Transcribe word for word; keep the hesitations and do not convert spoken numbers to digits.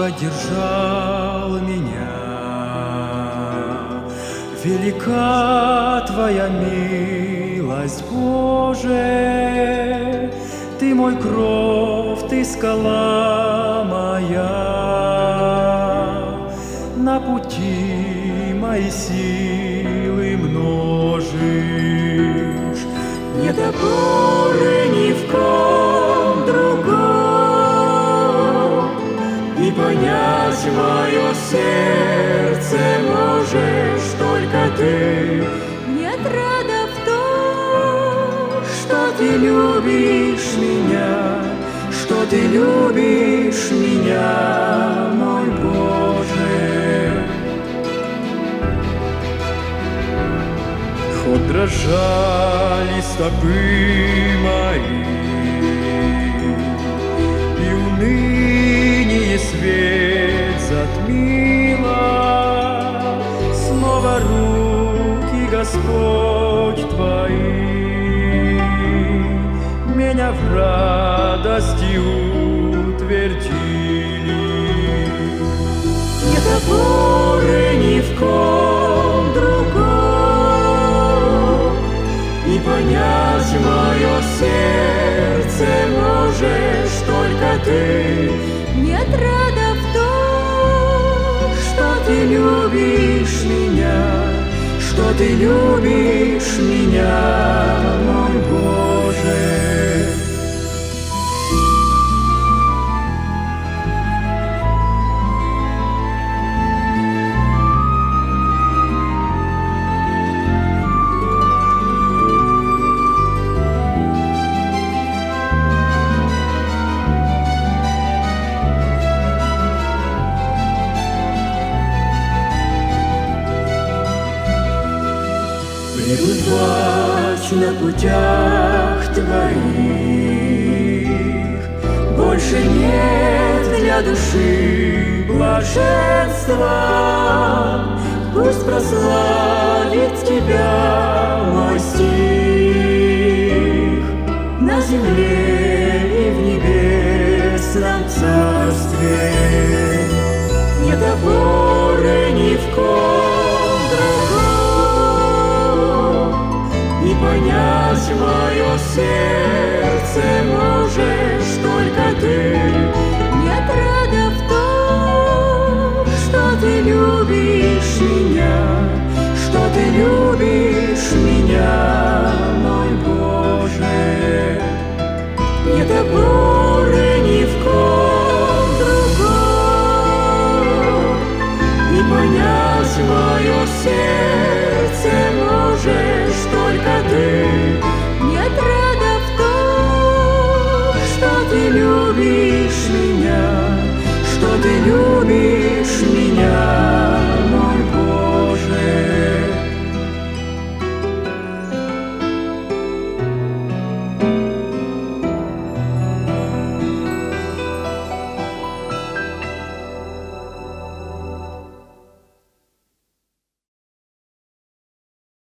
поддержал меня. Велика Твоя милость, Боже, Ты мой кров, Ты скала моя. На пути мои силы множишь, нет опоры ни в ком другом, и понять мое сердце можешь только Ты. Нет рада в том, что Ты любишь меня, что Ты любишь меня, мой Боже. Хоть дрожали стопы мои, и уныние свет затмило, снова руки, Господь, Твои меня в радости утвердили. Нет опоры ни в ком другом, и понять мое сердце можешь только Ты. нет рада в том, Что Ты любишь меня, что Ты любишь меня, мой Боже. Пребывать на путях Твоих больше нет для души блаженства. Пусть прославит Тебя мой стих на земле и в небесном царстве. Нет опоры ни в ком другом, и понять мое сердце можешь только Ты. нет рада в том, Что Ты любишь меня, что Ты любишь меня, мой Боже. Нет опоры